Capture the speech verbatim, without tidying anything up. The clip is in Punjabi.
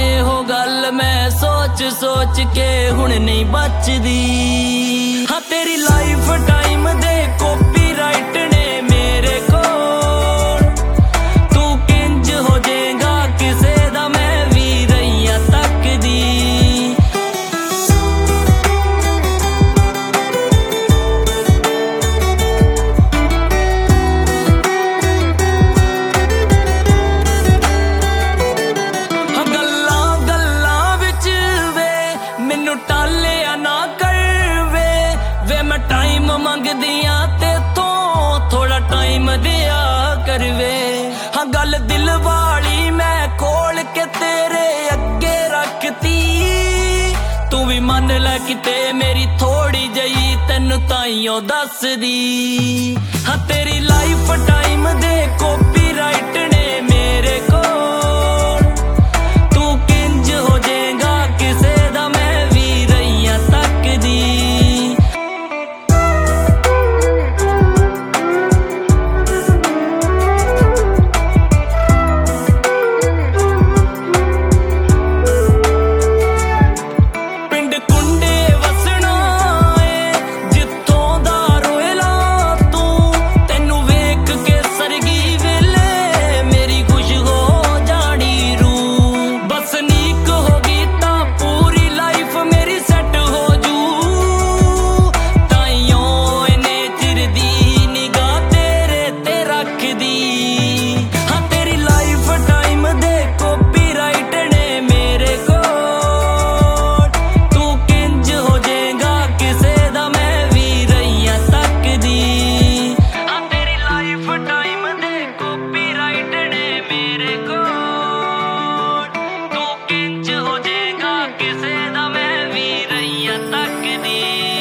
ਇਹੋ ਗੱਲ ਮੈਂ ਸੋਚ ਸੋਚ ਕੇ ਹੁਣ ਨਹੀਂ ਬਚਦੀ। ਹਾਂ ਤੇਰੀ ਲਾਈਫ ਟਾਈਮ ਦੇ ਕਾਪੀਰਾਈਟ ਨੇ ਮੇਰੇ ਕੋਲ, ਤੂੰ ਕਿੰਜ ਹੋ ਜਾਏਗਾ ਕਿਸੇ ਦਾ ਮੈਂ ਵੀ ਰਹੀਆਂ ਤੱਕਦੀ। ਮੈਨੂੰ ਟਾਲਿਆ ਨਾ ਕਰ ਵੇ, ਵੇ ਮੈਂ ਟਾਈਮ ਮੰਗਦੀਆਂ ਤੇਥੋਂ ਥੋੜਾ ਟਾਈਮ ਦਿਆ ਕਰ ਵੇ। ਹਾਂ ਗੱਲ ਦਿਲ ਵਾਲੀ ਮੈਂ ਖੋਲ ਕੇ ਤੇਰੇ ਅੱਗੇ ਰੱਖਤੀ, ਤੂੰ ਵੀ ਮੰਨ ਲੈ ਕਿਤੇ ਮੇਰੀ ਥੋੜੀ ਜਿਹੀ ਤੈਨੂੰ ਤਾਈਓ ਦੱਸਦੀ। ਹਾਂ ਤੇਰੀ ਲਾਈਫ ਟਾਈਮ ਦੇ ਕਾਪੀਰਾਈਟ ਨੇ ਮੇਰੇ ਕੋਲ, ਤੂੰ ਕਿੰਜ ਹੋ ਜਾਏਗਾ ਕਿਸੇ ਦਾ ਮੈਂ ਵੀ ਰਹੀਆਂ ਤੱਕਦੀ। ਪਿੰਡ ਕੁੰਡੇ ਵਸਣਾ ਏ ਜਿੱਥੋਂ ਦਾ ਰੋਇਲਾ ਤੂੰ, ਤੈਨੂੰ ਵੇਖ ਕੇ ਸਰਗੀ ਵੇਲੇ ਮੇਰੀ ਖੁਸ਼ ਹੋ ਜਾਣੀ ਰੂ। ਬਸ ਨੀਕ ਹੋ ਗਈ ਤਾਂ ਪੂਰੀ ਲਾਈਫ ਮੇਰੀ ਸੈੱਟ ਹੋ ਜੂ, ਤਾਈਓ ਇਹਨੇ ਚਿਰ ਦੀ ਨਿਗਾਹ ਤੇਰੇ ਤੇ ਰੱਖਦੀ। ਹਾਂ ਤੇਰੀ ਲਾਈਫ ਟਾਈਮ ਦੇ ਕਾਪੀਰਾਈਟ ਨੇ ਮੇਰੇ ਕੋਲ, ਤੂੰ ਕਿੰਜ ਹੋ ਜਾਏਗਾ ਕਿਸੇ ਦਾ ਮੈਂ ਵੀ ਰਹੀਆਂ ਤੱਕਦੀ। ਹਾਂ ਤੇਰੀ ਲਾਈਫ ਟਾਈਮ ਦੇ ਕਾਪੀਰਾਈਟ ਨੇ ਮੇਰੇ ਕੋਲ, ਤੂੰ ਕਿੰਜ ਹੋ ਜਾਏਗਾ ਕਿਸੇ ਦਾ ਮੈਂ ਵੀ ਰਹੀਆਂ ਤੱਕਦੀ।